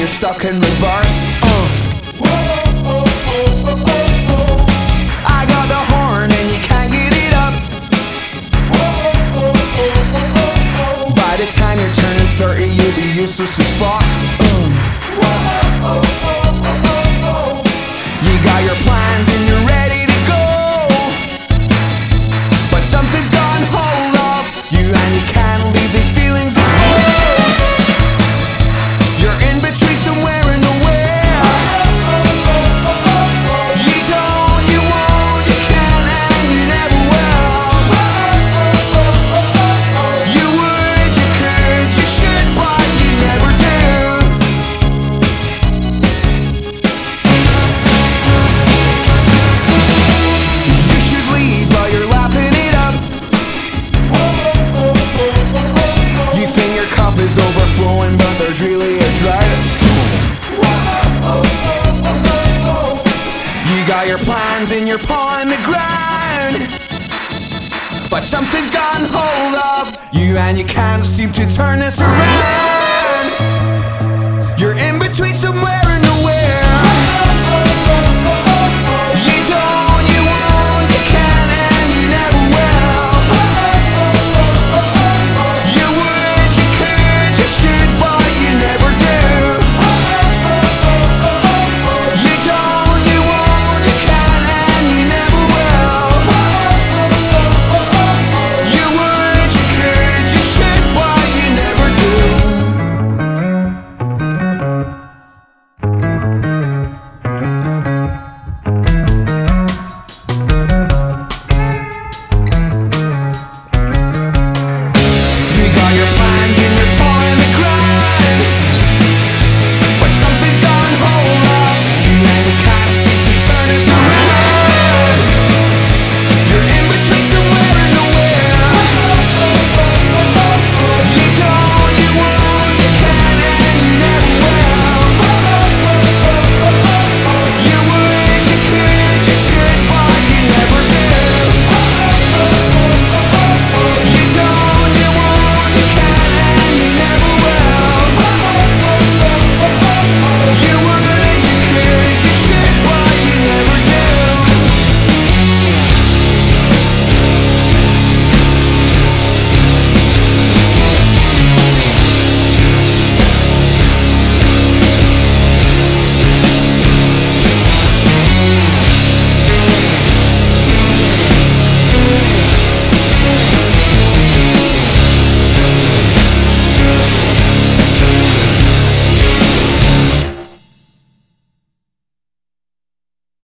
you're stuck in reverse. I got the horn and you can't get it up. By the time you're turning 30, you'll be useless as fuck. You got your plans and you're ready to go, but something's gone hold of you and you can't leave these feelings exposed. You're in between somewhere and nowhere. You don't, you won't, you can't, and you never will. You would, you could, you should, but you never do. You should leave, but you're lapping it up. You think your cup is overflowing, but there's really a drought. You got your plans and you're pawing the ground, but something's gotten hold of you and you can't seem to turn this around.